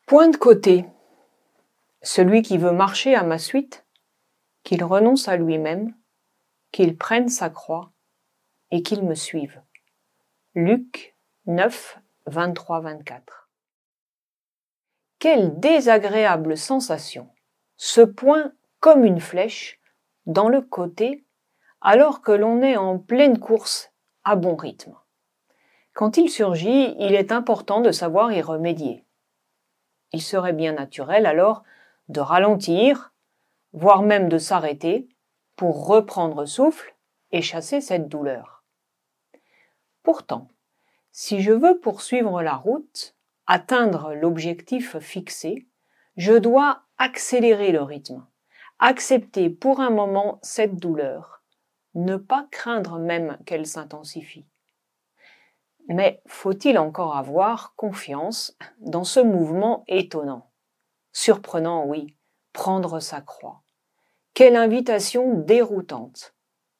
Point de côté. Celui qui veut marcher à ma suite, qu'il renonce à lui-même, qu'il prenne sa croix et qu'il me suive. Luc 9, 23-24. Quelle désagréable sensation, ce point comme une flèche dans le côté alors que l'on est en pleine course à bon rythme. Quand il surgit, il est important de savoir y remédier. Il serait bien naturel alors de ralentir, voire même de s'arrêter pour reprendre souffle et chasser cette douleur. Pourtant, si je veux poursuivre la route, atteindre l'objectif fixé, je dois accélérer le rythme, accepter pour un moment cette douleur, ne pas craindre même qu'elle s'intensifie. Mais faut-il encore avoir confiance dans ce mouvement étonnant? Surprenant, oui, prendre sa croix. Quelle invitation déroutante!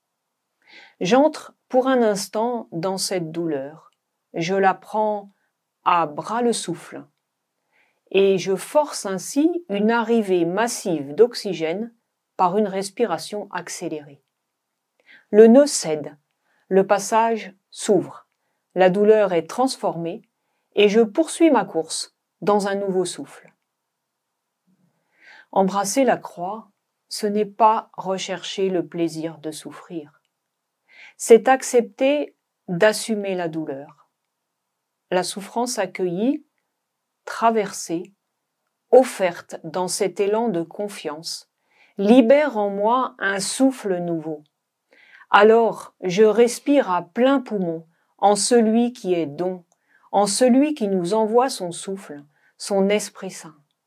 J'entre pour un instant dans cette douleur, je la prends à bras le souffle, et je force ainsi une arrivée massive d'oxygène par une respiration accélérée. Le nœud cède, le passage s'ouvre, la douleur est transformée, et je poursuis ma course dans un nouveau souffle. Embrasser la croix, ce n'est pas rechercher le plaisir de souffrir. C'est accepter d'assumer la douleur. La souffrance accueillie, traversée, offerte dans cet élan de confiance, libère en moi un souffle nouveau. Alors je respire à plein poumon en celui qui est don, en celui qui nous envoie son souffle, son Esprit Saint.